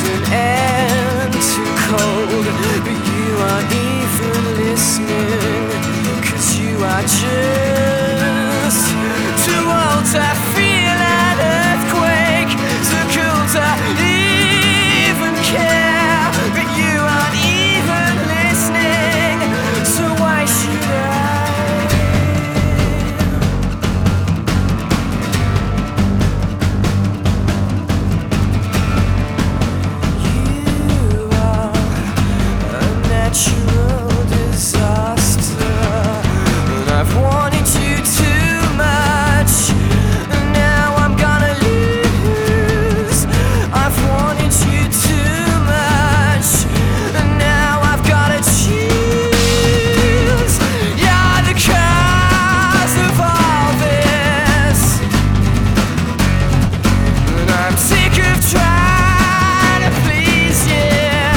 an end too cold, but you aren't even listening, 'cause you are just too old to feel an earthquake, too cool to even care, but you aren't even listening, so why should I? Natural disaster, and I've wanted you too much, and now I'm gonna lose. I've wanted you too much, and now I've gotta choose. You're the cause of all this, and I'm sick of trying to please you.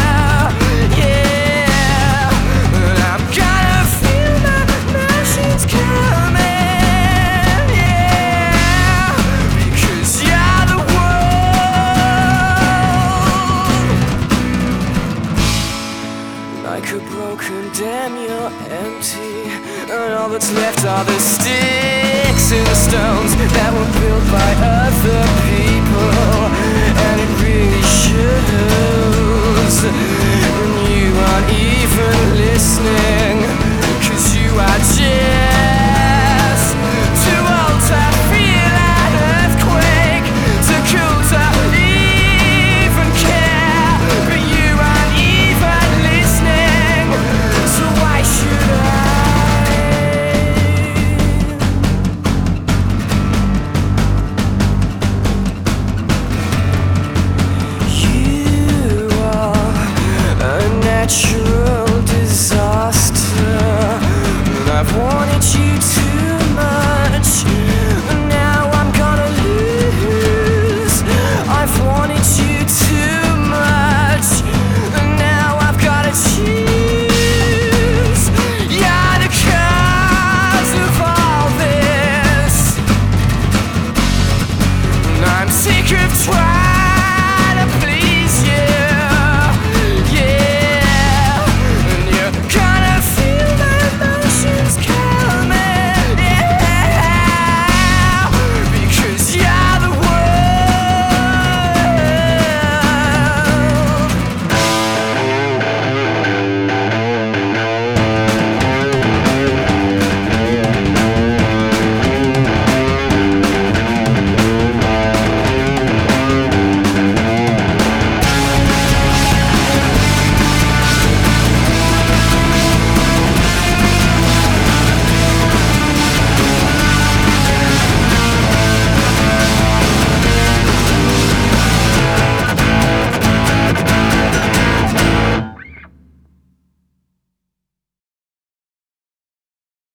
Like a broken dam, you're empty, and all that's left are the sticks and the stones that were built by other people, and it really shows, and you aren't even listening.